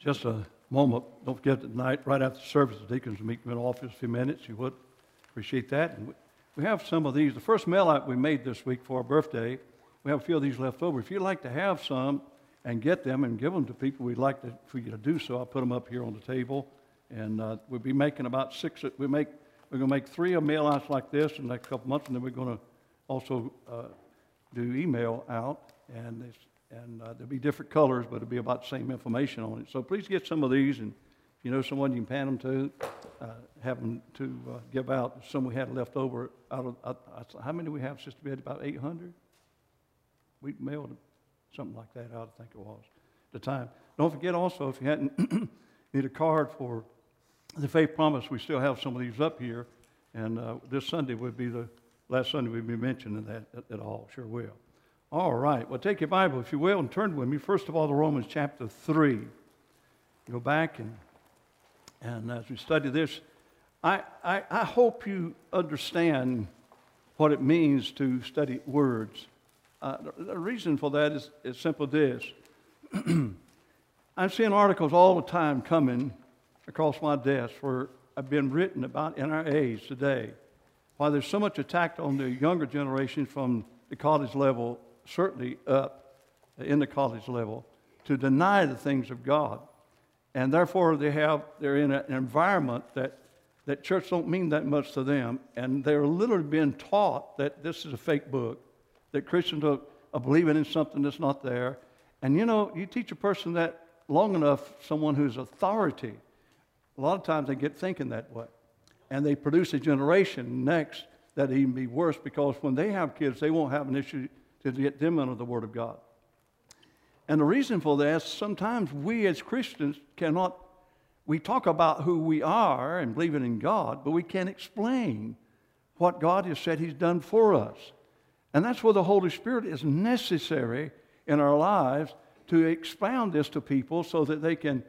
Just a moment. Don't forget tonight, right after the service, the deacons will meet you in the office a few minutes. You would appreciate that. And we have some of these. The first mail out we made this week for our birthday, we have a few of these left over. If you'd like to have some and get them and give them to people, we'd like for you to do so. I'll put them up here on the table. And we'll be making about 6. We're going to make 3 of mail outs like this in the next couple months, and then we're going to also do email out. And there'll be different colors, but it'll be about the same information on it. So please get some of these, and if you know someone you can pan them to, have them to give out. Some we had left over out of, how many do we have, Sister Betty? About 800? We mailed something like that out, I think it was, at the time. Don't forget also, if you hadn't need a card for the Faith Promise, we still have some of these up here, and this Sunday would be the last Sunday we'd be mentioning that at all. Sure will. All right. Well, take your Bible, if you will, and turn with me. First of all, to Romans chapter 3. Go back, and as we study this, I hope you understand what it means to study words. The reason for that is simple this. I'm seeing articles all the time coming across my desk where I've been written about in our age today. Why there's so much attack on the younger generation from the college level, certainly up in the college level, to deny the things of God. And therefore they're in an environment that church don't mean that much to them. And they're literally being taught that this is a fake book, that Christians are believing in something that's not there. And you know, you teach a person that long enough, someone who's authority, a lot of times they get thinking that way. And they produce a generation next that even be worse, because when they have kids, they won't have an issue to get them under the Word of God. And the reason for that is sometimes we as Christians we talk about who we are and believing in God, but we can't explain what God has said He's done for us. And that's where the Holy Spirit is necessary in our lives to expound this to people so that they can,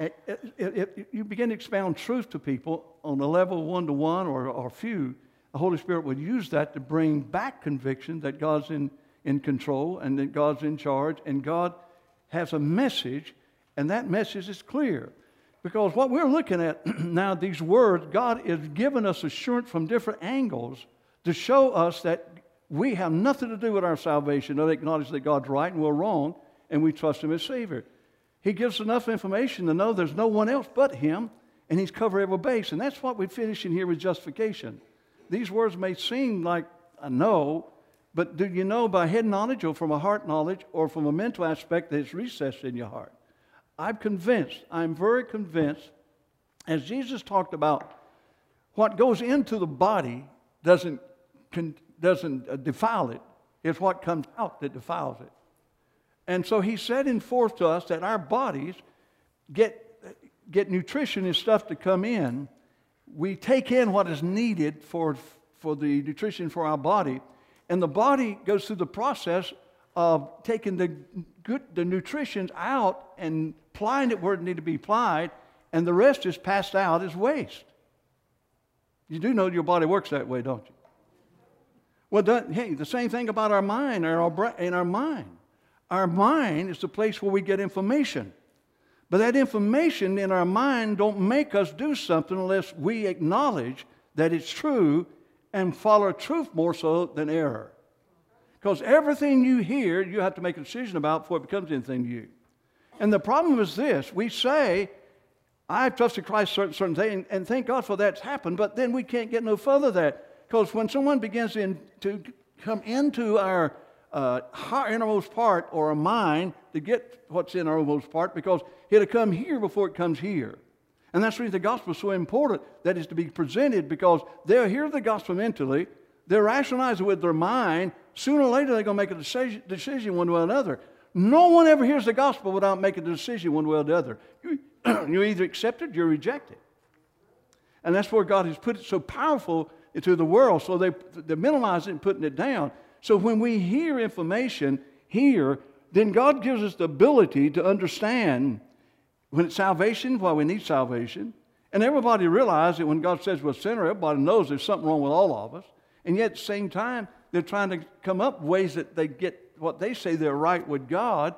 you begin to expound truth to people on a level one-to-one or few, the Holy Spirit would use that to bring back conviction that God's in control and that God's in charge, and God has a message, and that message is clear. Because what we're looking at now, these words, God is giving us assurance from different angles to show us that we have nothing to do with our salvation, but acknowledge that God's right and we're wrong, and we trust Him as Savior. He gives enough information to know there's no one else but Him, and He's covered every base. And that's what we're finishing here with justification. These words may seem like a no, but do you know by head knowledge or from a heart knowledge or from a mental aspect that it's recessed in your heart? I'm very convinced, as Jesus talked about, what goes into the body doesn't defile it. It's what comes out that defiles it. And so He's setting forth to us that our bodies get nutrition and stuff to come in. We take in what is needed for the nutrition for our body, and the body goes through the process of taking the nutrition out and applying it where it needs to be applied, and the rest is passed out as waste. You do know your body works that way, don't you? Well, the same thing about our mind and our mind. Our mind is the place where we get information. But that information in our mind don't make us do something unless we acknowledge that it's true and follow truth more so than error. Because everything you hear, you have to make a decision about before it becomes anything to you. And the problem is this. We say, I trusted Christ certain thing, and thank God for that's happened, but then we can't get no further than that. Because when someone begins to come into our innermost part or a mind to get what's in our innermost part, because it'll come here before it comes here. And that's the reason the gospel is so important, that is to be presented, because they'll hear the gospel mentally, they'll rationalize it with their mind, sooner or later they're going to make a decision one way or another. No one ever hears the gospel without making a decision one way or the other. You either accept it or you reject it. And that's where God has put it so powerful into the world, so they're minimizing it and putting it down. So when we hear information here, then God gives us the ability to understand when it's salvation, why we need salvation. And everybody realizes that when God says we're a sinner, everybody knows there's something wrong with all of us. And yet at the same time, they're trying to come up with ways that they get what they say they're right with God,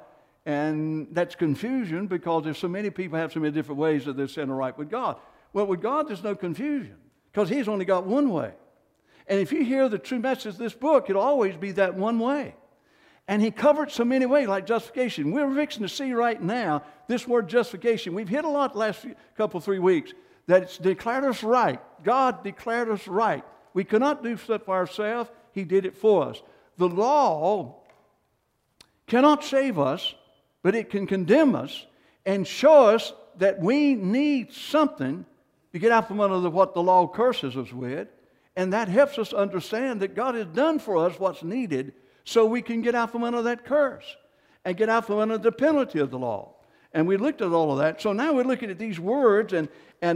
And that's confusion because there's so many people have so many different ways that they're sin right with God. Well, with God, there's no confusion because He's only got one way. And if you hear the true message of this book, it'll always be that one way. And He covered so many ways, like justification. We're fixing to see right now this word justification. We've hit a lot the last couple, 3 weeks, that it's declared us right. God declared us right. We cannot do stuff for ourselves. He did it for us. The law cannot save us, but it can condemn us and show us that we need something to get out from under what the law curses us with. And that helps us understand that God has done for us what's needed so we can get out from under that curse and get out from under the penalty of the law. And we looked at all of that. So now we're looking at these words and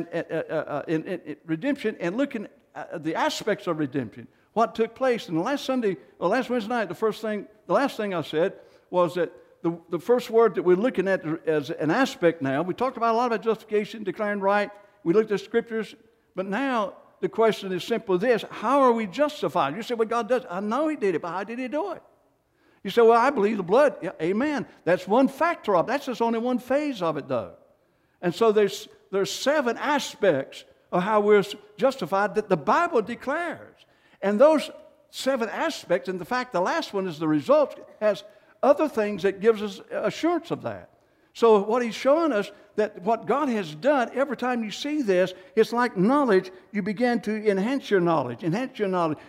redemption and looking at the aspects of redemption. What took place. And last Wednesday night, the last thing I said was that the first word that we're looking at as an aspect now, we talked about a lot about justification, declaring right. We looked at scriptures, but now the question is simply this: how are we justified? You say, well, God does. I know He did it, but how did He do it? You say, well, I believe the blood. Yeah, amen. That's one factor of it. That's just only one phase of it, though. And so there's 7 aspects of how we're justified that the Bible declares. And those 7 aspects, and the fact the last one is the result, has other things that gives us assurance of that. So what He's showing us, that what God has done, every time you see this, it's like knowledge. You begin to enhance your knowledge, and after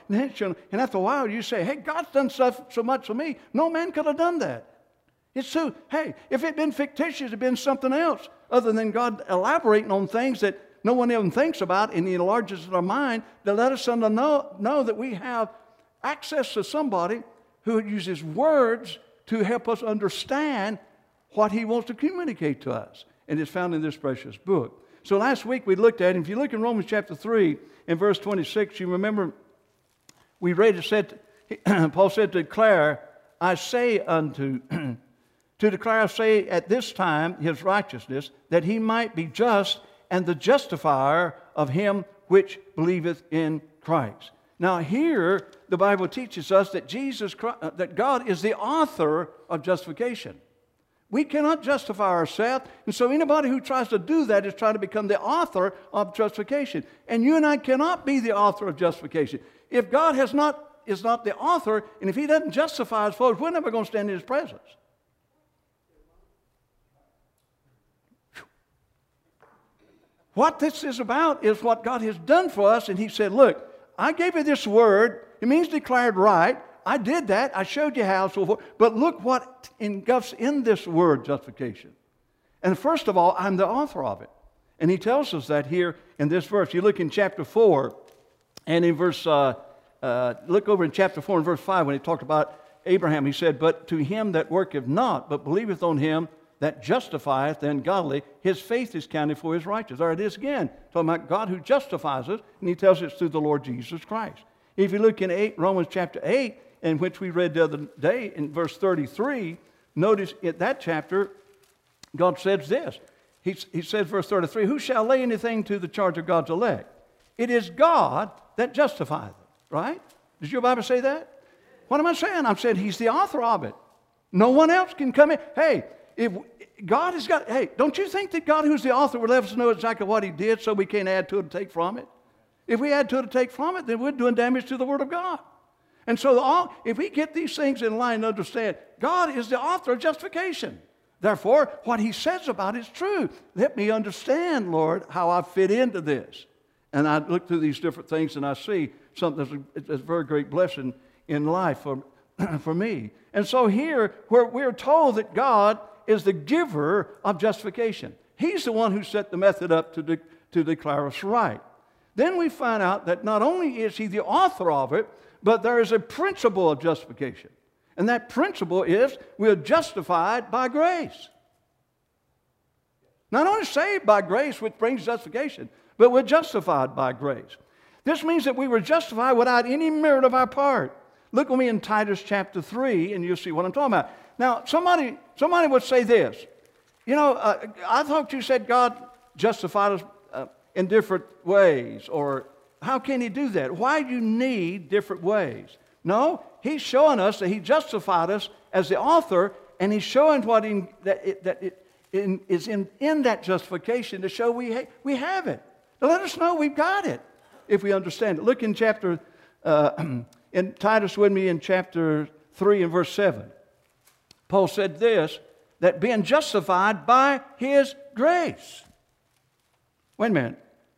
a while you say, hey, God's done stuff so much for me. No man could have done that. It's so, hey, if it had been fictitious, it had been something else other than God elaborating on things that no one even thinks about, and He enlarges our mind to let us know that we have access to somebody who uses words to help us understand what He wants to communicate to us. And it's found in this precious book. So last week we looked at, if you look in Romans chapter 3 and verse 26, you remember we read it said, Paul said, to declare, I say at this time His righteousness, that He might be just and the justifier of him which believeth in Christ. Now here the Bible teaches us that that God is the author of justification. We cannot justify ourselves, and so anybody who tries to do that is trying to become the author of justification. And you and I cannot be the author of justification. If God is not the author, and if He doesn't justify us, folks, we're never going to stand in His presence. What this is about is what God has done for us, and He said, look, I gave you this word. It means declared right. I did that. I showed you how, so forth. But look what engulfs in this word, justification. And first of all, I'm the author of it. And He tells us that here in this verse. You look in chapter 4, and in verse, look over in chapter 4 and verse 5, when He talked about Abraham, He said, but to him that worketh not, but believeth on Him that justifieth the ungodly, his faith is counted for his righteousness. There it is again, talking about God who justifies us, and He tells us through the Lord Jesus Christ. If you look in Romans chapter 8, in which we read the other day in verse 33, notice in that chapter, God says this. He says, verse 33, who shall lay anything to the charge of God's elect? It is God that justifieth it, right? Does your Bible say that? What am I saying? I'm saying He's the author of it. No one else can come in. Hey, if God has got, hey, don't you think that God, who's the author, would let us know exactly what He did so we can't add to it and take from it? If we add to it and take from it, then we're doing damage to the Word of God. And so if we get these things in line and understand, God is the author of justification. Therefore, what He says about it is true. Let me understand, Lord, how I fit into this. And I look through these different things and I see something that's a very great blessing in life for me. And so here, we're told that God is the giver of justification. He's the one who set the method up to declare us right. Then we find out that not only is He the author of it, but there is a principle of justification. And that principle is we're justified by grace. Not only saved by grace, which brings justification, but we're justified by grace. This means that we were justified without any merit of our part. Look with me in Titus chapter 3, and you'll see what I'm talking about. Now, somebody would say this. You know, I thought you said God justified us in different ways, or how can He do that? Why do you need different ways? No, He's showing us that He justified us as the author, And he's showing what in that justification to show we have it. To let us know we've got it if we understand it. Look in in Titus with me in chapter 3 and verse 7. Paul said this, that being justified by his grace. Wait a minute.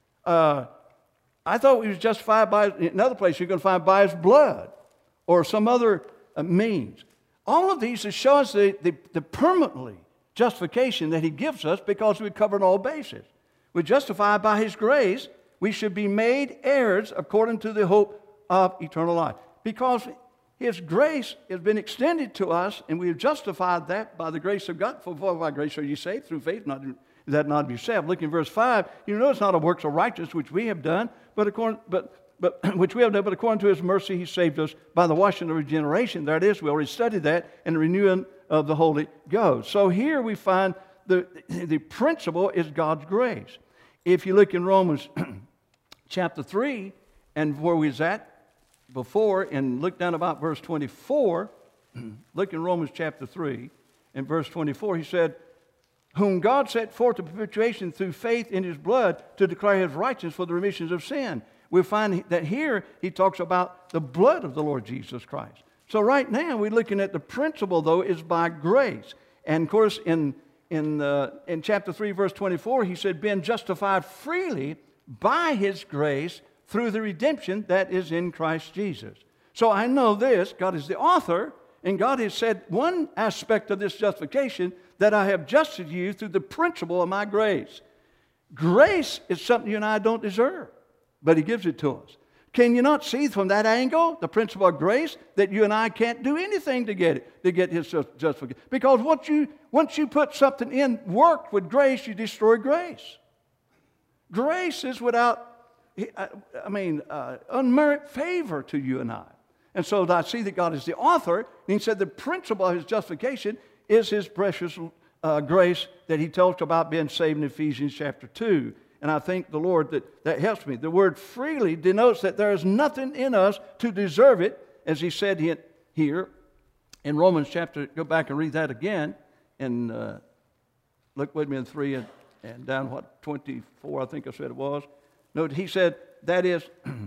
I thought we was justified by, in another place you're going to find by his blood or some other means. All of these show us the permanently justification that he gives us because we've covered all bases. We're justified by his grace. We should be made heirs according to the hope of eternal life. Because his grace has been extended to us, and we have justified that by the grace of God. For by grace are you saved through faith, that not of yourself. Look in verse 5. You know it's not of works of righteousness which we have done, but according to his mercy he saved us by the washing of regeneration. There it is. We already studied that, and the renewing of the Holy Ghost. So here we find the principle is God's grace. If you look in Romans chapter 3, and where we was at before, and look down about verse 24, look in Romans chapter 3, and verse 24, he said, whom God set forth to perpetuation through faith in his blood to declare his righteousness for the remissions of sin. We find that here he talks about the blood of the Lord Jesus Christ. So right now we're looking at the principle, though, is by grace. And of course in chapter 3, verse 24, he said, being justified freely by his grace through the redemption that is in Christ Jesus. So I know this, God is the author, and God has said one aspect of this justification, that I have justified you through the principle of my grace. Grace is something you and I don't deserve, but he gives it to us. Can you not see from that angle, the principle of grace, that you and I can't do anything to get it, to get his justification? Because once you put something in work with grace, you destroy grace. Grace is without, unmerited favor to you and I. And so I see that God is the author, and he said the principle of his justification is his precious grace that he talks about being saved in Ephesians chapter 2. And I thank the Lord that helps me. The word freely denotes that there is nothing in us to deserve it, as he said here in Romans chapter, go back and read that again, and look with me in 3 and down 24, I think I said it was. Note, he said, that is,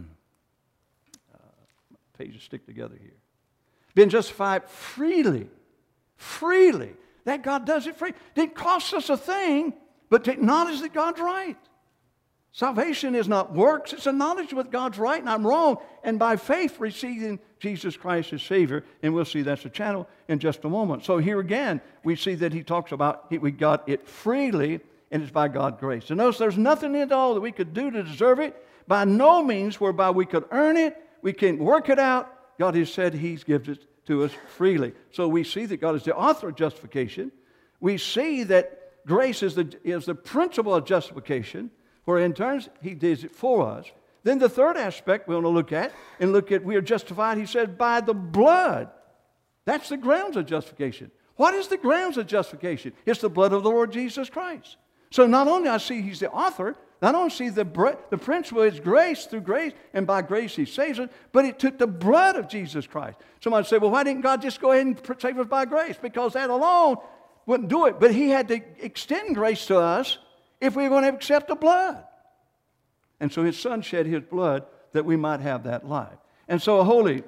pages stick together here. Been justified freely. Freely. That God does it free. It didn't cost us a thing, but to acknowledge that God's right. Salvation is not works, it's a knowledge that God's right and I'm wrong, and by faith receiving Jesus Christ as Savior, and we'll see that's the channel in just a moment. So here again, we see that he talks about we got it freely, and it's by God's grace. And notice there's nothing at all that we could do to deserve it, by no means whereby we could earn it, we can't work it out. God has said he gives it to us freely. So we see that God is the author of justification. We see that grace is the principle of justification, where in turns he does it for us. Then the third aspect we want to look at we are justified, he said, by the blood. That's the grounds of justification. What is the grounds of justification? It's the blood of the Lord Jesus Christ. So not only I see he's the author, not only see the principle is grace, through grace, and by grace he saves us, but it took the blood of Jesus Christ. Somebody say, well, why didn't God just go ahead and save us by grace? Because that alone wouldn't do it. But he had to extend grace to us if we were going to accept the blood. And so his son shed his blood that we might have that life. And so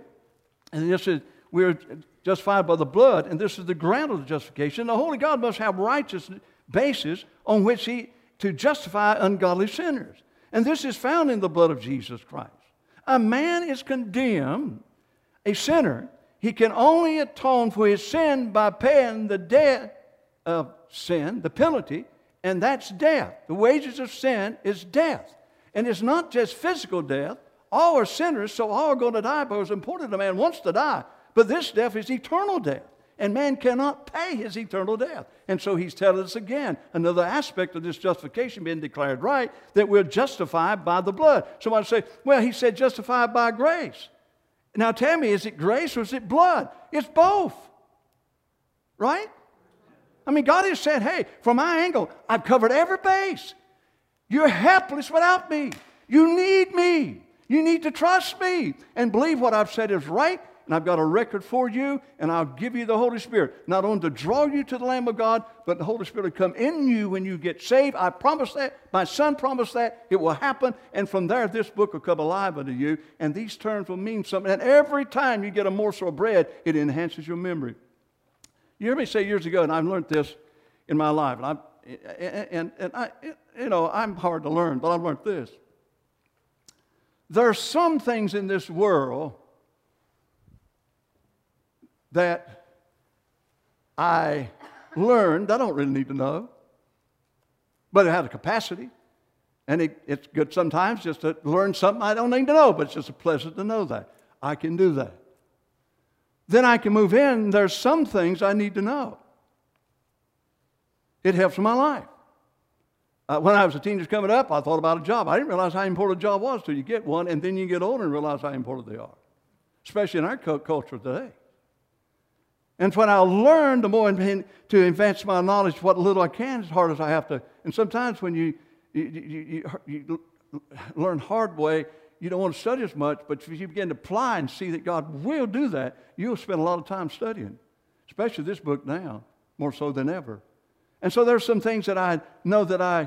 we're justified by the blood, and this is the ground of the justification. The holy God must have righteous basis on which to justify ungodly sinners. And this is found in the blood of Jesus Christ. A man is condemned, a sinner. He can only atone for his sin by paying the debt of sin, the penalty, and that's death. The wages of sin is death. And it's not just physical death. All are sinners, so all are going to die, but it's important a man wants to die. But this death is eternal death. And man cannot pay his eternal death. And so he's telling us again, another aspect of this justification being declared right, that we're justified by the blood. Somebody say, well, he said justified by grace. Now tell me, is it grace or is it blood? It's both. Right? I mean, God has said, hey, from my angle, I've covered every base. You're helpless without me. You need me. You need to trust me and believe what I've said is right. and I've got a record for you, and I'll give you the Holy Spirit, not only to draw you to the Lamb of God, but the Holy Spirit will come in you when you get saved. I promise that. My Son promised that. It will happen, and from there, this book will come alive unto you, and these terms will mean something. And every time you get a morsel of bread, it enhances your memory. You heard me say years ago, and I've learned this in my life, I'm hard to learn, but I've learned this. There are some things in this world that I learned I don't really need to know, but it has a capacity, and it's good sometimes just to learn something I don't need to know, but it's just a pleasure to know that. I can do that. Then I can move in. There's some things I need to know. It helps in my life. When I was a teenager coming up, I thought about a job. I didn't realize how important a job was till you get one, and then you get older and realize how important they are, especially in our culture today. And when I learn, the more to advance my knowledge, what little I can, as hard as I have to. And sometimes when you learn hard way, you don't want to study as much, but if you begin to apply and see that God will do that, you'll spend a lot of time studying, especially this book now, more so than ever. And so there's some things that I know that I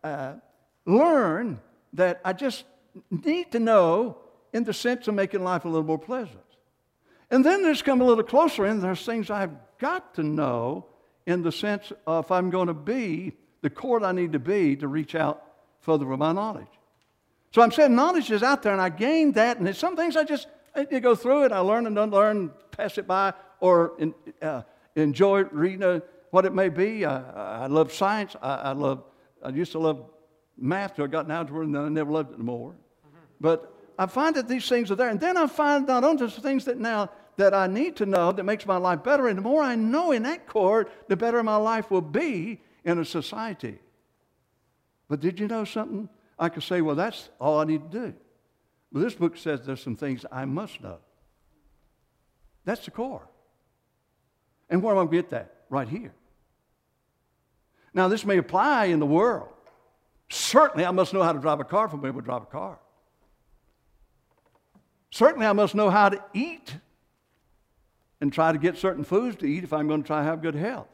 learn that I just need to know in the sense of making life a little more pleasant. And then there's come a little closer in, there's things I've got to know in the sense of if I'm going to be the court I need to be to reach out further with my knowledge. So I'm saying knowledge is out there, and I gained that, and there's some things I go through it, I learn and don't learn, pass it by, or enjoy reading what it may be. I love science. I used to love math till I got now to where I never loved it anymore. But I find that these things are there, and then I find not only just things that now that I need to know that makes my life better, and the more I know in that chord, the better my life will be in a society. But did you know something? I could say, well, that's all I need to do. But this book says there's some things I must know. That's the core. And where am I going to get that? Right here. Now, this may apply in the world. Certainly, I must know how to drive a car if I'm able to drive a car. Certainly, I must know how to eat and try to get certain foods to eat if I'm going to try to have good health.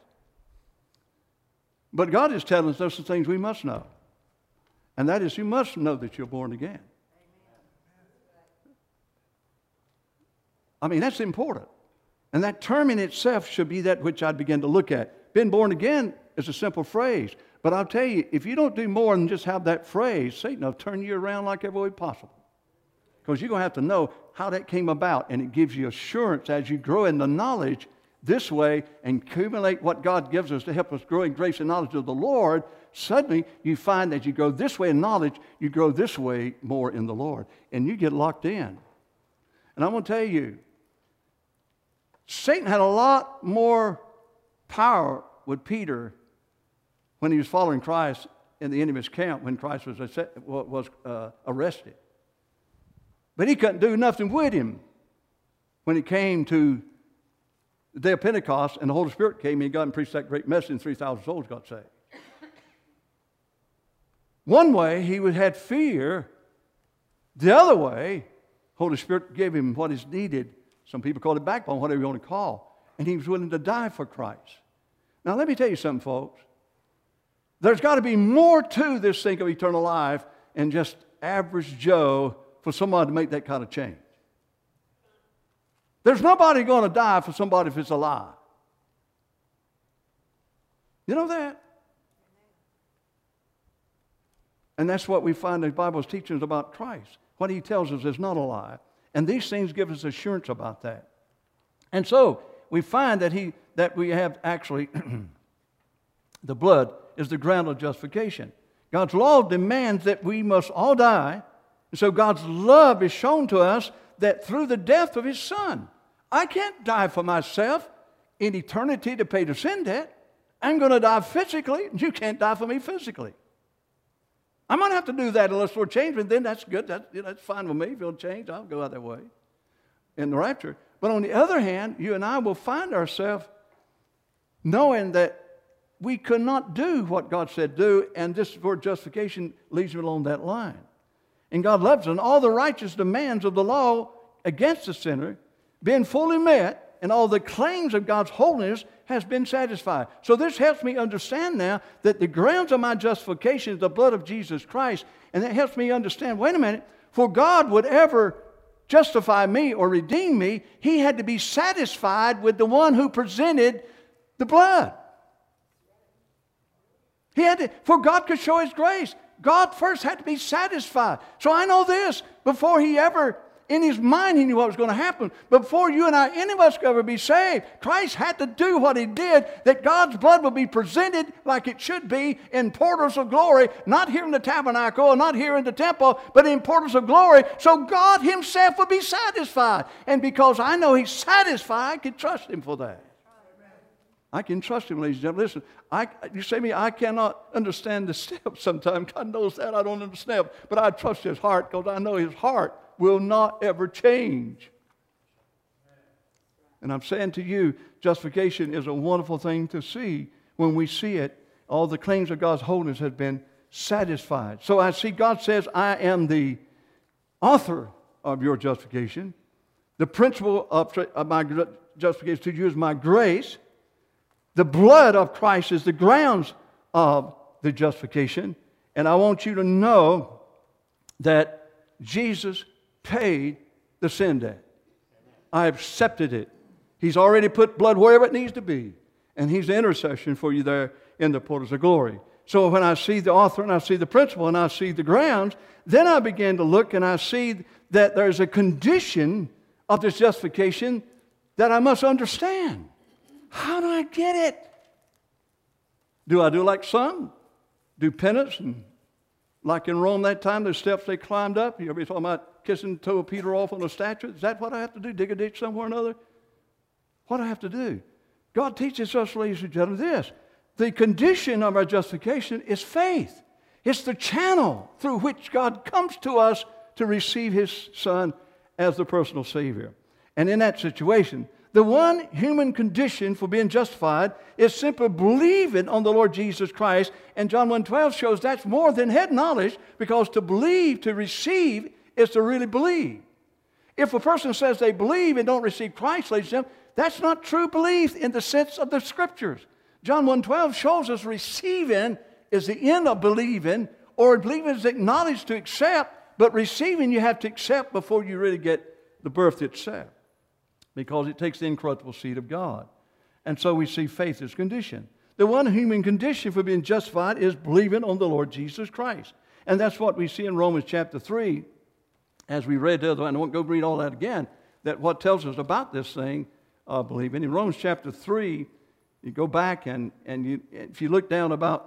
But God is telling us there's some things we must know. And that is, you must know that you're born again. I mean, that's important. And that term in itself should be that which I'd begin to look at. Being born again is a simple phrase. But I'll tell you, if you don't do more than just have that phrase, Satan will turn you around like every way possible. Because you're going to have to know how that came about. And it gives you assurance as you grow in the knowledge this way and accumulate what God gives us to help us grow in grace and knowledge of the Lord. Suddenly, you find as you go this way in knowledge, you grow this way more in the Lord. And you get locked in. And I'm going to tell you, Satan had a lot more power with Peter when he was following Christ in the enemy's camp when Christ was arrested. But he couldn't do nothing with him when it came to the day of Pentecost and the Holy Spirit came and God and preached that great message and 3,000 souls got saved. One way he had fear. The other way, Holy Spirit gave him what is needed. Some people call it backbone, whatever you want to call. And he was willing to die for Christ. Now let me tell you something, folks. There's got to be more to this thing of eternal life than just average Joe for someone to make that kind of change. There's nobody going to die for somebody if it's a lie. You know that? And that's what we find the Bible's teachings about Christ. What he tells us is not a lie. And these things give us assurance about that. And so we find that we have actually the blood is the ground of justification. God's law demands that we must all die. And so God's love is shown to us that through the death of his Son. I can't die for myself in eternity to pay the sin debt. I'm going to die physically, and you can't die for me physically. I'm going to have to do that unless the Lord changes me. Then that's good. That's fine with me. If he'll change, I'll go out that way in the rapture. But on the other hand, you and I will find ourselves knowing that we could not do what God said do, and this word justification leads me along that line. And God loves us, and all the righteous demands of the law against the sinner been fully met, and all the claims of God's holiness has been satisfied. So this helps me understand now that the grounds of my justification is the blood of Jesus Christ, and that helps me understand, wait a minute, for God would ever justify me or redeem me, He had to be satisfied with the one who presented the blood. He had to, for God could show His grace, God first had to be satisfied. So I know this, before He ever, in His mind He knew what was going to happen. But before you and I, any of us could ever be saved, Christ had to do what He did, that God's blood would be presented like it should be in portals of glory, not here in the tabernacle, not here in the temple, but in portals of glory, so God Himself would be satisfied. And because I know He's satisfied, I can trust Him for that. I can trust Him, ladies and gentlemen. Listen, you say to me, I cannot understand the steps sometimes. God knows that. I don't understand. But I trust His heart because I know His heart will not ever change. And I'm saying to you, justification is a wonderful thing to see. When we see it, all the claims of God's holiness have been satisfied. So I see God says, I am the author of your justification. The principle of my justification to you is my grace. The blood of Christ is the grounds of the justification. And I want you to know that Jesus paid the sin debt. I accepted it. He's already put blood wherever it needs to be. And He's the intercession for you there in the portals of glory. So when I see the author and I see the principle and I see the grounds, then I begin to look and I see that there's a condition of this justification that I must understand. How do I get it? Do I do like some? Do penance? And like in Rome that time, the steps they climbed up. You ever be talking about kissing the toe of Peter off on a statue? Is that what I have to do? Dig a ditch somewhere or another? What do I have to do? God teaches us, ladies and gentlemen, this. The condition of our justification is faith. It's the channel through which God comes to us to receive His Son as the personal Savior. And in that situation, the one human condition for being justified is simply believing on the Lord Jesus Christ. And John 1:12 shows that's more than head knowledge, because to believe, to receive, is to really believe. If a person says they believe and don't receive Christ, ladies and gentlemen, that's not true belief in the sense of the Scriptures. John 1:12 shows us receiving is the end of believing, or believing is acknowledged to accept, but receiving you have to accept before you really get the birth itself, because it takes the incorruptible seed of God. And so we see faith as condition. The one human condition for being justified is believing on the Lord Jesus Christ. And that's what we see in Romans chapter 3, as we read the other one. I won't go read all that again, that what tells us about this thing of believing. In Romans chapter 3, you go back and if you look down about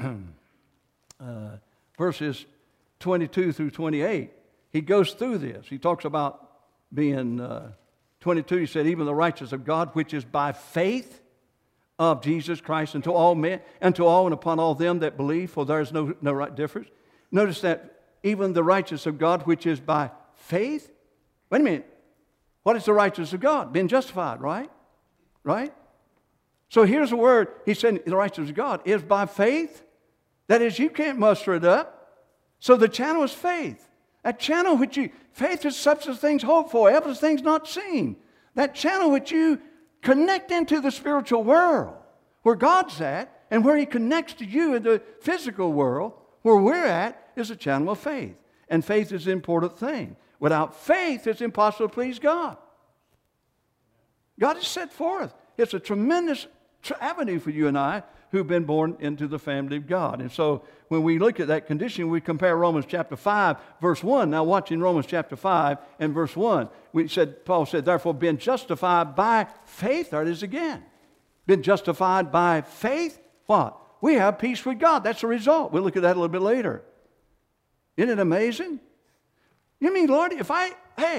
verses 22 through 28, he goes through this. He talks about being... 22, he said, even the righteousness of God, which is by faith of Jesus Christ unto all men, and to all and upon all them that believe, for there is no right difference. Notice that even the righteousness of God, which is by faith. Wait a minute. What is the righteousness of God? Being justified, right? Right? So here's the word. He said the righteousness of God is by faith. That is, you can't muster it up. So the channel is faith. That channel which you, faith is substance of things hoped for, evidence of things not seen. That channel which you connect into the spiritual world, where God's at, and where He connects to you in the physical world, where we're at, is a channel of faith. And faith is an important thing. Without faith, it's impossible to please God. God has set forth. It's a tremendous avenue for you and I who've been born into the family of God. And so when we look at that condition, we compare Romans chapter 5, verse 1. Now watching Romans chapter 5 and verse 1, Paul said, therefore being justified by faith, there it is again. Been justified by faith, what? We have peace with God. That's the result. We'll look at that a little bit later. Isn't it amazing? You mean, Lord, if I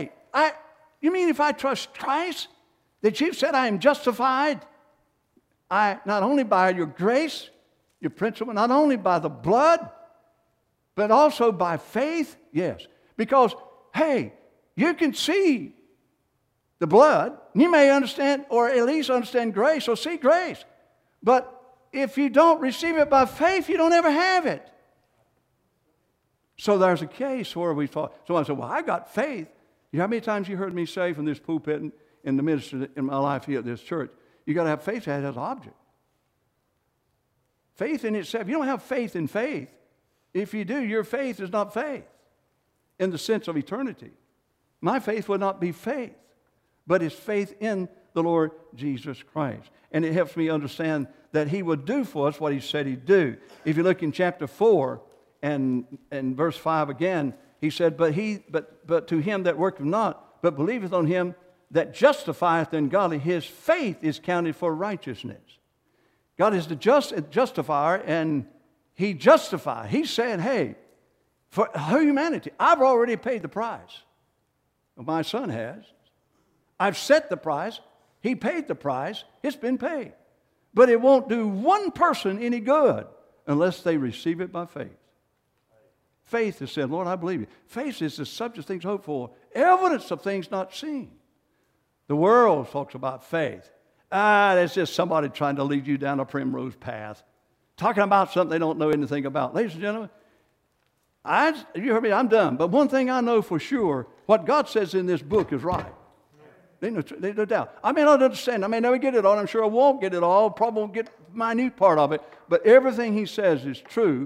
trust Christ, that you've said I am justified, not only by your grace, your principle, not only by the blood, but also by faith? Yes. Because, hey, you can see the blood. You may understand, or at least understand grace, or see grace. But if you don't receive it by faith, you don't ever have it. So there's a case where we thought, someone said, well, I got faith. You know how many times you heard me say from this pulpit in the ministry in my life here at this church. You got to have faith as an object. Faith in itself. You don't have faith in faith. If you do, your faith is not faith in the sense of eternity. My faith would not be faith, but it's faith in the Lord Jesus Christ. And it helps me understand that He would do for us what He said He'd do. If you look in chapter 4 and verse 5 again, He said, but to him that worketh not, but believeth on Him that justifieth the ungodly, his faith is counted for righteousness. God is the justifier, and He justifies. He said, hey, for humanity, I've already paid the price. Well, my Son has. I've set the price. He paid the price. It's been paid. But it won't do one person any good unless they receive it by faith. Faith is saying, Lord, I believe you. Faith is the subject of things hoped for, evidence of things not seen. The world talks about faith. That's just somebody trying to lead you down a primrose path, talking about something they don't know anything about. Ladies and gentlemen, you heard me, I'm done. But one thing I know for sure, what God says in this book is right. There's no doubt. I may not understand. I may never get it all. I'm sure I won't get it all. Probably won't get the minute part of it. But everything He says is true.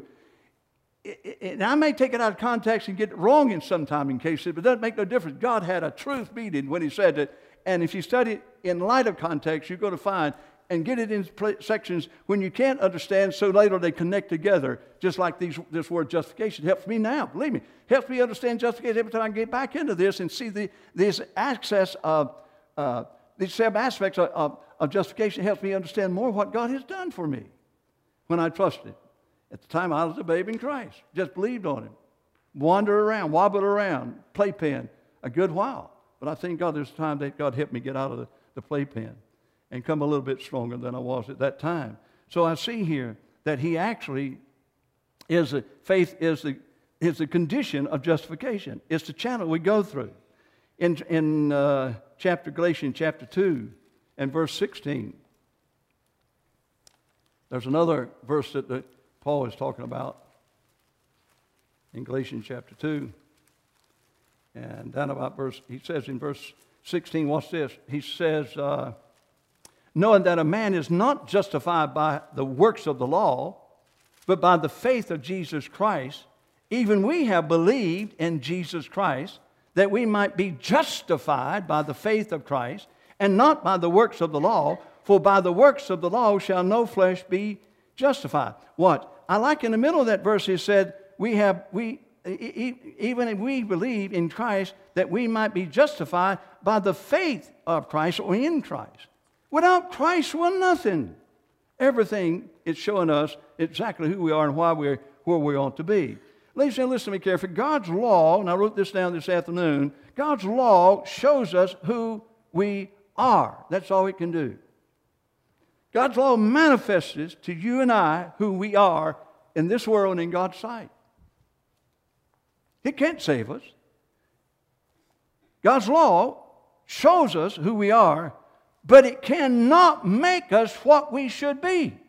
And I may take it out of context and get it wrong in some time in cases, but it doesn't make no difference. God had a truth meaning when He said it. And if you study it in light of context, you're going to find and get it in sections when you can't understand, so later they connect together, just like this word justification. It helps me now, believe me. It helps me understand justification every time I get back into this and see these access of these seven aspects of justification. It helps me understand more what God has done for me when I trusted. At the time, I was a babe in Christ. Just believed on Him. Wandered around, wobbled around, playpen a good while. But I thank God there's a time that God helped me get out of the playpen and come a little bit stronger than I was at that time. So I see here that He actually faith is the condition of justification. It's the channel we go through. In Galatians chapter 2 and verse 16, there's another verse that Paul is talking about in Galatians chapter 2. And down about he says in verse 16, watch this. He says, knowing that a man is not justified by the works of the law, but by the faith of Jesus Christ, even we have believed in Jesus Christ, that we might be justified by the faith of Christ, and not by the works of the law, for by the works of the law shall no flesh be justified. What? I like in the middle of that verse, he said, even if we believe in Christ, that we might be justified by the faith of Christ or in Christ. Without Christ, we're nothing. Everything is showing us exactly who we are and why we're where we ought to be. Ladies and gentlemen, listen to me carefully. God's law, and I wrote this down this afternoon, God's law shows us who we are. That's all it can do. God's law manifests to you and I who we are in this world and in God's sight. It can't save us. God's law shows us who we are, but it cannot make us what we should be.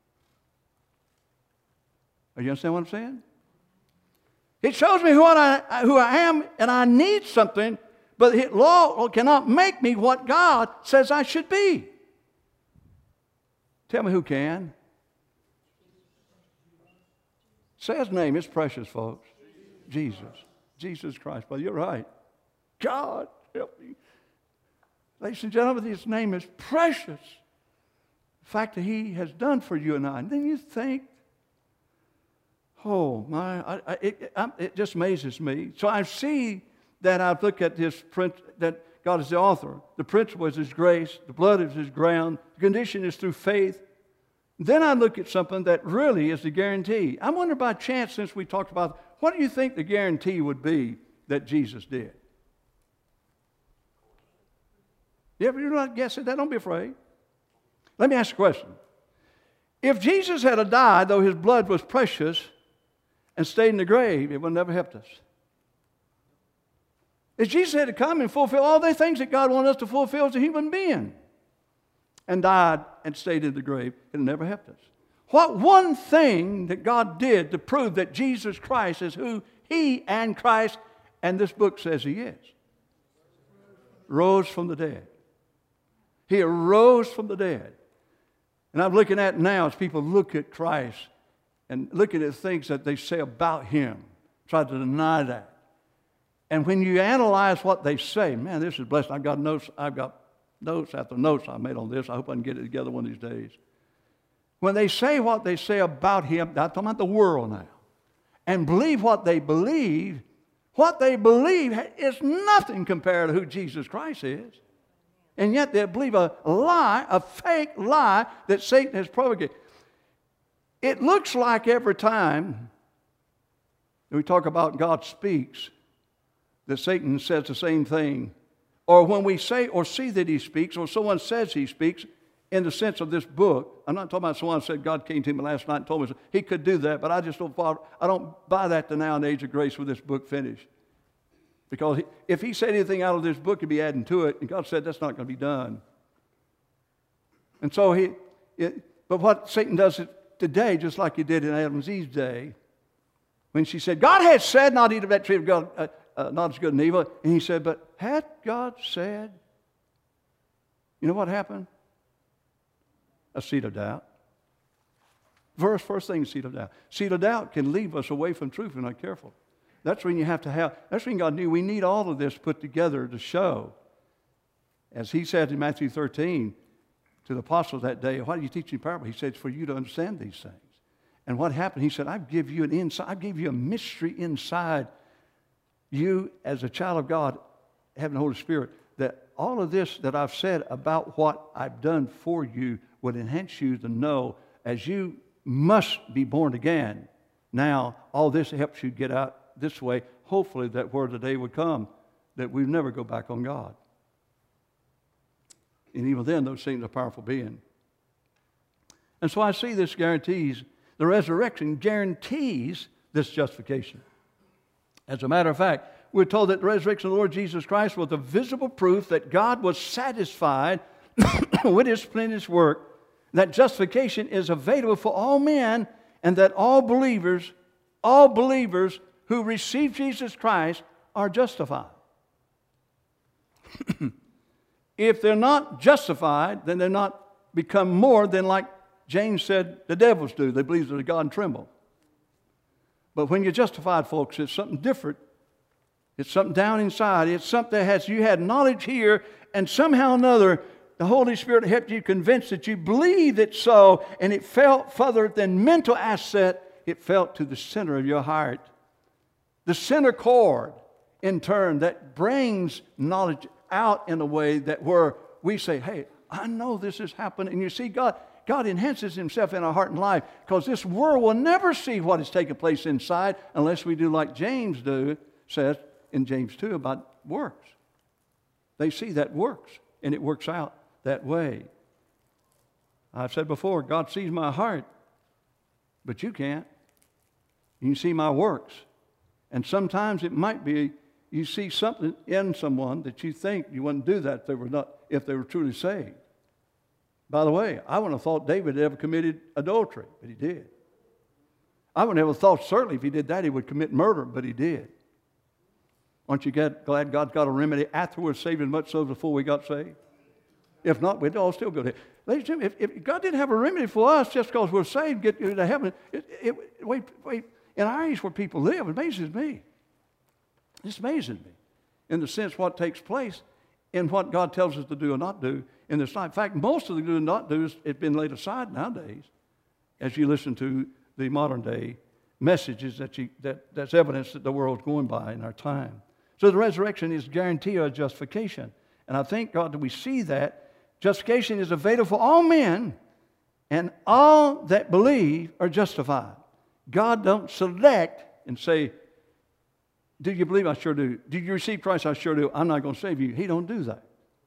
Do you understand what I'm saying? It shows me who I am, and I need something, but law cannot make me what God says I should be. Tell me who can. Say His name. It's precious, folks. Jesus. Jesus Christ. But you're right. God, help me. Ladies and gentlemen, His name is precious. The fact that He has done for you and I. And then you think, oh, my, it just amazes me. So I see that I've looked at this print, that God is the author. The principle is His grace. The blood is His ground. The condition is through faith. Then I look at something that really is the guarantee. I wonder by chance, since we talked about, what do you think the guarantee would be that Jesus did? You ever not guess it? Don't be afraid. Let me ask you a question. If Jesus had died, though His blood was precious, and stayed in the grave, it would never helped us. If Jesus had to come and fulfill all the things that God wanted us to fulfill as a human being, and died and stayed in the grave, it never helped us. What one thing that God did to prove that Jesus Christ is who He and Christ, and this book says He is? Rose from the dead. He arose from the dead. And I'm looking at now as people look at Christ and looking at things that they say about him, try to deny that. And when you analyze what they say, man, this is blessed. I've got notes after notes I made on this. I hope I can get it together one of these days. When they say what they say about him, I'm talking about the world now, and believe what they believe is nothing compared to who Jesus Christ is. And yet they believe a lie, a fake lie that Satan has propagated. It looks like every time we talk about God speaks, that Satan says the same thing. Or when we say or see that he speaks, or someone says he speaks, in the sense of this book, I'm not talking about someone who said God came to me last night and told me he could do that, but I just don't buy that to now in the age of grace with this book finished. Because if he said anything out of this book, he'd be adding to it, and God said that's not going to be done. And so but what Satan does today, just like he did in Adam and Eve's day, when she said, God has said not eat of that tree of God, not as good and evil, and he said, but had God said, you know what happened? A seed of doubt. First thing, seed of doubt. Seed of doubt can leave us away from truth if we're not careful. That's when that's when God knew we need all of this put together to show. As he said in Matthew 13 to the apostles that day, why do you teach in parable? He said, it's for you to understand these things. And what happened? He said, I give you an insight. I gave you a mystery inside you as a child of God, having the Holy Spirit, that all of this that I've said about what I've done for you would enhance you to know as you must be born again. Now, all this helps you get out this way, hopefully that where the day would come that we never go back on God. And even then, those things are powerful being. And so I see this guarantees, the resurrection guarantees this justification. As a matter of fact, we're told that the resurrection of the Lord Jesus Christ was the visible proof that God was satisfied with his plenteous work, that justification is available for all men, and that all believers who receive Jesus Christ are justified. If they're not justified, then they're not become more than, like James said, the devils do. They believe that God and tremble. But when you're justified, folks, it's something different. It's something down inside. It's something that you had knowledge here, and somehow or another, the Holy Spirit helped you convince that you believed it so, and it felt further than mental asset, it felt to the center of your heart. The center cord, in turn, that brings knowledge out in a way that where we say, hey, I know this has happened. And you see, God enhances himself in our heart and life, because this world will never see what is taking place inside unless we do like James says in James 2 about works. They see that works, and it works out that way. I've said before, God sees my heart, but you can't. You can see my works. And sometimes it might be you see something in someone that you think you wouldn't do that if they were truly saved. By the way, I wouldn't have thought David ever committed adultery, but he did. I wouldn't have thought certainly if he did that he would commit murder, but he did. Aren't you glad God's got a remedy after we're saved as much so before we got saved? If not, we'd all still go there. Ladies and gentlemen, if God didn't have a remedy for us just because we're saved, get to heaven, wait, in our age where people live, it amazes me. It amazes me in the sense what takes place in what God tells us to do or not do in this life. In fact, most of the do and not do's have been laid aside nowadays as you listen to the modern day messages that's evidence that the world's going by in our time. So the resurrection is guarantee of justification. And I thank God that we see that justification is available for all men, and all that believe are justified. God don't select and say, do you believe? I sure do. Did you receive Christ? I sure do. I'm not going to save you. He don't do that.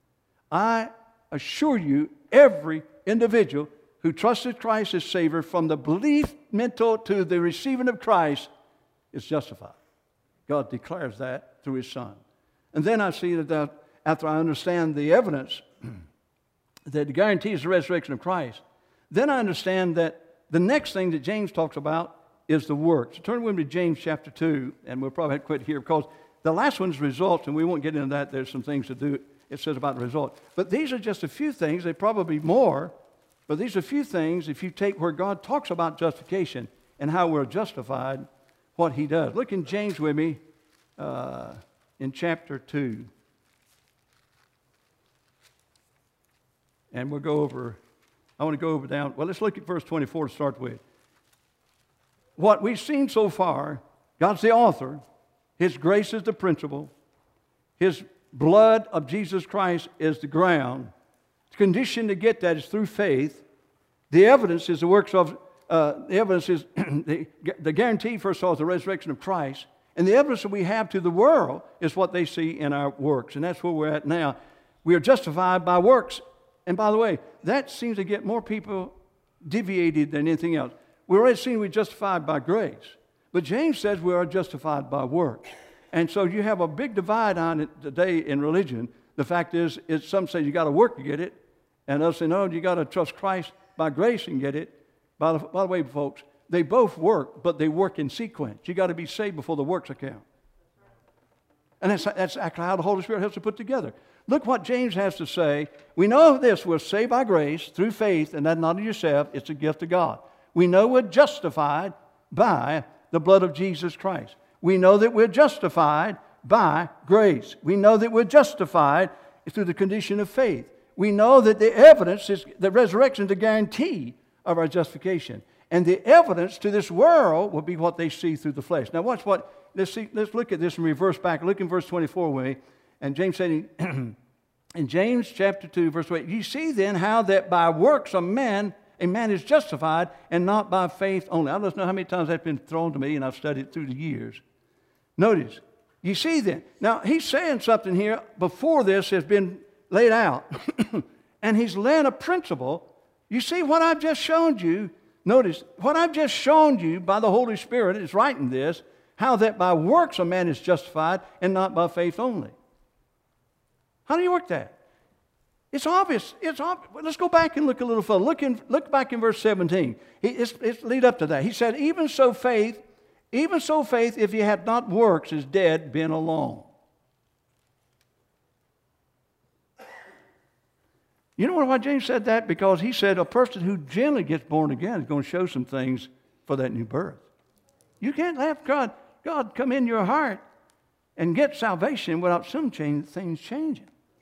I assure you, every individual who trusted Christ as Savior from the belief mental to the receiving of Christ is justified. God declares that through his Son. And then I see that after I understand the evidence that guarantees the resurrection of Christ, then I understand that the next thing that James talks about is the works. Turn with me to James chapter 2, and we'll probably have to quit here because the last one's results, and we won't get into that. There's some things to do it says about the result. But these are just a few things. There probably more, but these are a few things if you take where God talks about justification and how we're justified, what he does. Look in James with me in chapter 2. And we'll go over, I want to go over down, well, let's look at verse 24 to start with. What we've seen so far, God's the author, his grace is the principle, his blood of Jesus Christ is the ground. The condition to get that is through faith. The evidence is the works of, the evidence is the guarantee, first of all, is the resurrection of Christ. And the evidence that we have to the world is what they see in our works. And that's where we're at now. We are justified by works. And by the way, that seems to get more people deviated than anything else. We're already seeing we're justified by grace. But James says we are justified by works. And so you have a big divide on it today in religion. The fact is some say you got to work to get it. And others say, no, you got to trust Christ by grace and get it. By the way, folks, they both work, but they work in sequence. You got to be saved before the works account. And that's actually how the Holy Spirit helps to put together. Look what James has to say. We know this, we're saved by grace through faith, and that not of yourself, it's a gift of God. We know we're justified by the blood of Jesus Christ. We know that we're justified by grace. We know that we're justified through the condition of faith. We know that the evidence is the resurrection is the guarantee of our justification. And the evidence to this world will be what they see through the flesh. Now watch what, let's look at this and reverse back. Look in verse 24 with me. And James said in James chapter 2, verse 8, you see then how that by works a man is justified and not by faith only. I don't know how many times that's been thrown to me, and I've studied it through the years. Notice, you see then. Now, he's saying something here before this has been laid out. And he's laying a principle. You see what I've just shown you. Notice, what I've just shown you by the Holy Spirit is writing this, how that by works a man is justified and not by faith only. How do you work that? It's obvious. It's obvious. Let's go back and look a little further. Look back in verse 17. It's lead up to that. He said, even so faith, if you have not works, is dead, being alone. You know why James said that? Because he said a person who generally gets born again is going to show some things for that new birth. You can't have God come in your heart and get salvation without some things changing.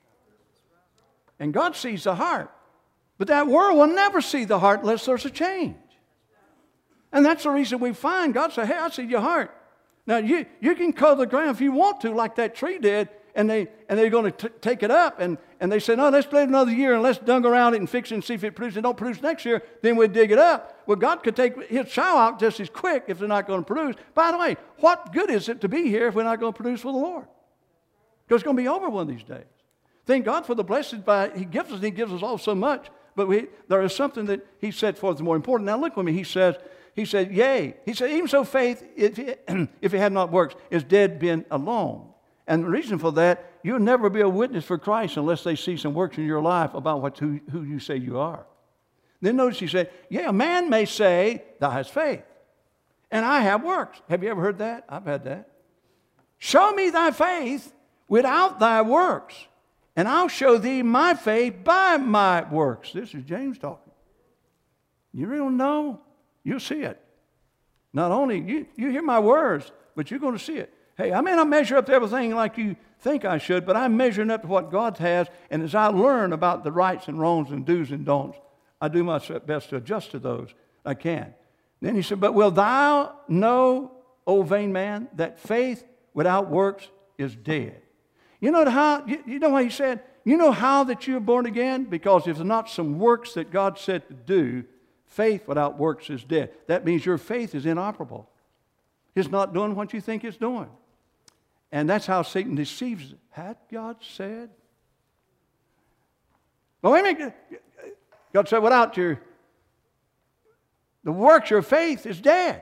And God sees the heart. But that world will never see the heart unless there's a change. And that's the reason we find God say, hey, I see your heart. Now, you can cover the ground if you want to, like that tree did, and they're going to take it up, and they say, no, let's wait another year, and let's dung around it and fix it and see if it produces. It don't produce next year, then we'll dig it up. Well, God could take his child out just as quick if they're not going to produce. By the way, what good is it to be here if we're not going to produce for the Lord? Because it's going to be over one of these days. Thank God for the blessings He gives us all so much, but there is something that he set forth is more important. Now look with me, he said, yea. He said, even so faith, if it had not works, is dead being alone. And the reason for that, you'll never be a witness for Christ unless they see some works in your life about who you say you are. Then notice he said, yeah, a man may say, thou hast faith, and I have works. Have you ever heard that? I've had that. Show me thy faith without thy works, and I'll show thee my faith by my works. This is James talking. You really don't know? You'll see it. Not only, you hear my words, but you're going to see it. Hey, I may not measure up to everything like you think I should, but I'm measuring up to what God has, and as I learn about the rights and wrongs and do's and don'ts, I do my best to adjust to those I can. Then he said, but wilt thou know, O vain man, that faith without works is dead? You know what he said? You know how that you're born again? Because if there's not some works that God said to do, faith without works is dead. That means your faith is inoperable. It's not doing what you think it's doing. And that's how Satan deceives. Had God said? Well, wait a minute. God said, without the works, your faith is dead.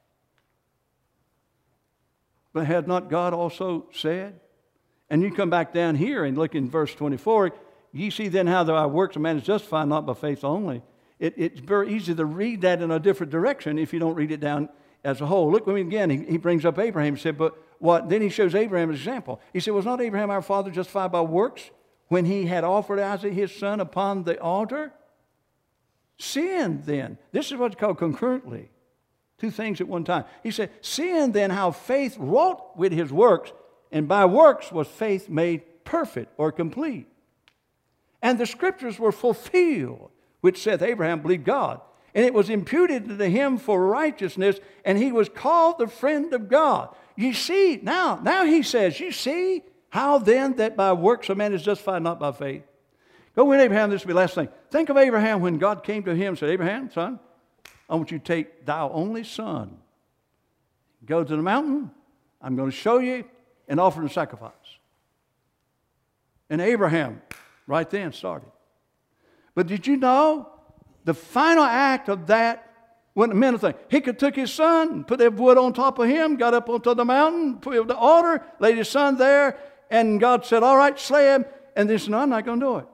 But had not God also said? And you come back down here and look in verse 24. Ye see then how by works a man is justified, not by faith only. It's very easy to read that in a different direction if you don't read it down as a whole. Look with me again. He brings up Abraham. He said, but what? Then he shows Abraham as an example. He said, was not Abraham our father justified by works when he had offered Isaac his son upon the altar? Seeing then, this is what's called concurrently, two things at one time. He said, seeing then how faith wrought with his works, and by works was faith made perfect or complete. And the scriptures were fulfilled, which saith Abraham believed God, and it was imputed to him for righteousness, and he was called the friend of God. You see, now he says, you see how then that by works a man is justified, not by faith? Go with Abraham, this will be the last thing. Think of Abraham when God came to him and said, Abraham, son, I want you to take thy only son, go to the mountain, I'm going to show you, and offer him a sacrifice. And Abraham right then started. But did you know the final act of that wasn't a minute thing? He could took his son and put that wood on top of him, got up onto the mountain, put the altar, laid his son there, and God said, all right, slay him. And they said, no, I'm not going to do it.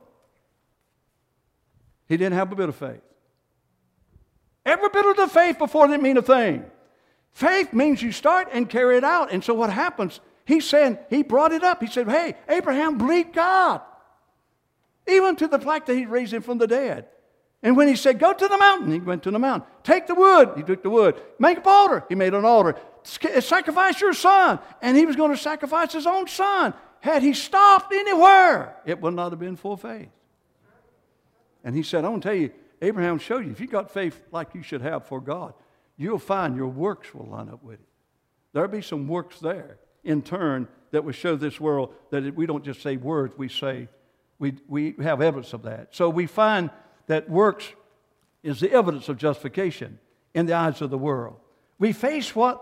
He didn't have a bit of faith. Every bit of the faith before didn't mean a thing. Faith means you start and carry it out. And so what happens, he brought it up. He said, hey, Abraham believed God. Even to the fact that he raised him from the dead. And when he said, go to the mountain, he went to the mountain. Take the wood, he took the wood. Make an altar, he made an altar. Sacrifice your son. And he was going to sacrifice his own son. Had he stopped anywhere, it would not have been full faith. And he said, I want to tell you, Abraham showed you, if you got faith like you should have for God, you'll find your works will line up with it. There'll be some works there in turn that will show this world that we don't just say words, we have evidence of that. So we find that works is the evidence of justification in the eyes of the world. We'll face with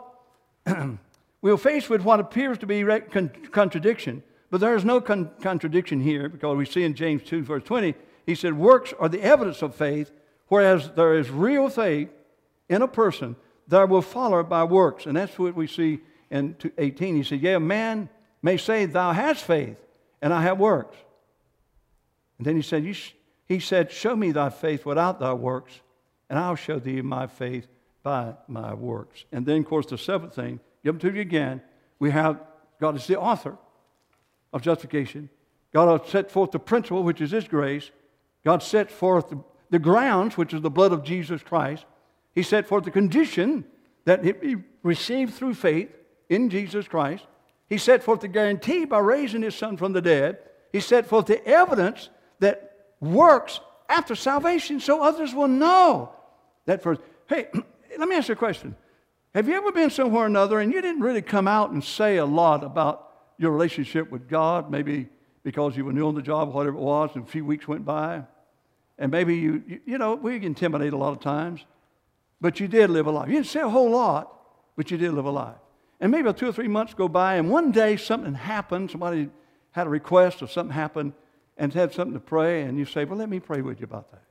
what appears to be contradiction, but there is no contradiction here, because we see in James 2, verse 20, he said, works are the evidence of faith, whereas there is real faith in a person, there will follow by works. And that's what we see in 18. He said, yeah, a man may say, thou hast faith, and I have works. And then he said, show me thy faith without thy works, and I'll show thee my faith by my works. And then, of course, the seventh thing, give them to you again, we have God is the author of justification. God has set forth the principle, which is His grace. God set forth the grounds, which is the blood of Jesus Christ. He set forth the condition that it be received through faith in Jesus Christ. He set forth the guarantee by raising His Son from the dead. He set forth the evidence that works after salvation, so others will know that first. Hey, let me ask you a question. Have you ever been somewhere or another and you didn't really come out and say a lot about your relationship with God, maybe because you were new on the job, whatever it was, and a few weeks went by, and maybe you know, we intimidate a lot of times, but you did live a life. You didn't say a whole lot, but you did live a life. And maybe 2 or 3 months go by, and one day something happened, somebody had a request or something happened, and had something to pray, and you say, well, let me pray with you about that.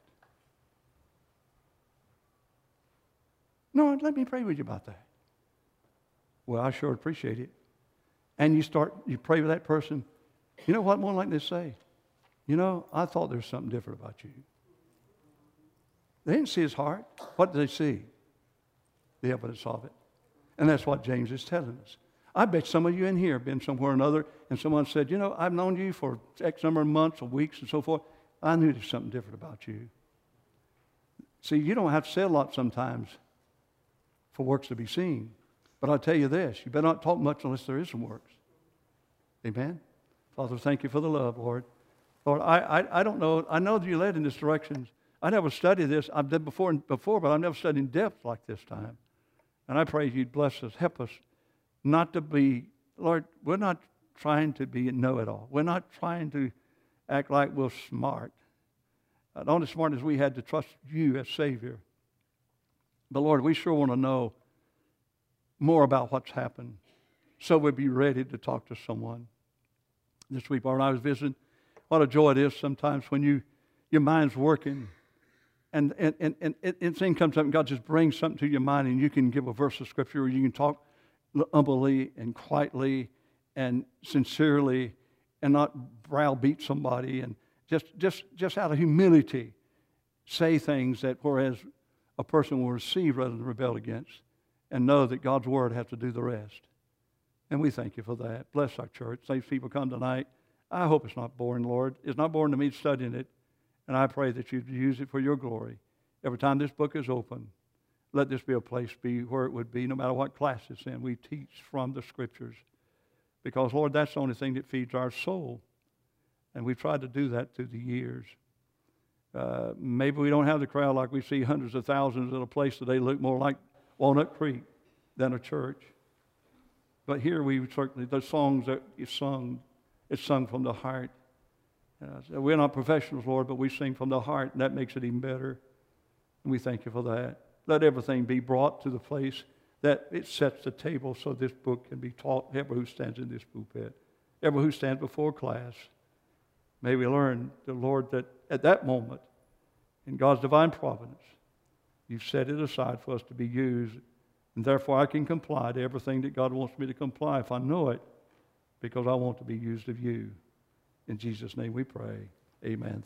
No, let me pray with you about that. Well, I sure appreciate it. And you pray with that person. You know what more like this say? You know, I thought there was something different about you. They didn't see his heart. What did they see? The evidence of it. And that's what James is telling us. I bet some of you in here have been somewhere or another, and someone said, you know, I've known you for X number of months or weeks and so forth. I knew there's something different about you. See, you don't have to say a lot sometimes for works to be seen. But I'll tell you this, you better not talk much unless there is some works. Amen? Father, thank you for the love, Lord. Lord, I don't know. I know that you led in this direction. I never studied this. I've done before, but I've never studied in depth like this time. And I pray you'd bless us, help us not to be, Lord, we're not trying to be a know-it-all. We're not trying to act like we're smart. Not only smart as we had to trust you as Savior. But Lord, we sure want to know more about what's happened so we'd be ready to talk to someone. This week, when I was visiting, what a joy it is sometimes when your mind's working and thing comes up and God just brings something to your mind and you can give a verse of Scripture or you can talk humbly and quietly and sincerely and not browbeat somebody and just out of humility say things that whereas a person will receive rather than rebel against and know that God's Word has to do the rest. And we thank you for that. Bless our church. These people come tonight. I hope it's not boring, Lord. It's not boring to me studying it, and I pray that you'd use it for your glory. Every time this book is open, let this be a place be where it would be, no matter what class it's in. We teach from the Scriptures because, Lord, that's the only thing that feeds our soul, and we've tried to do that through the years. Maybe we don't have the crowd like we see hundreds of thousands at a place today look more like Walnut Creek than a church. But here we certainly, the songs that you sung, it's sung from the heart. So we're not professionals, Lord, but we sing from the heart, and that makes it even better. And we thank you for that. Let everything be brought to the place that it sets the table so this book can be taught to everyone who stands in this pulpit, everyone who stands before class. May we learn, the Lord, that at that moment, in God's divine providence, you've set it aside for us to be used, and therefore I can comply to everything that God wants me to comply if I know it, because I want to be used of you. In Jesus' name we pray. Amen.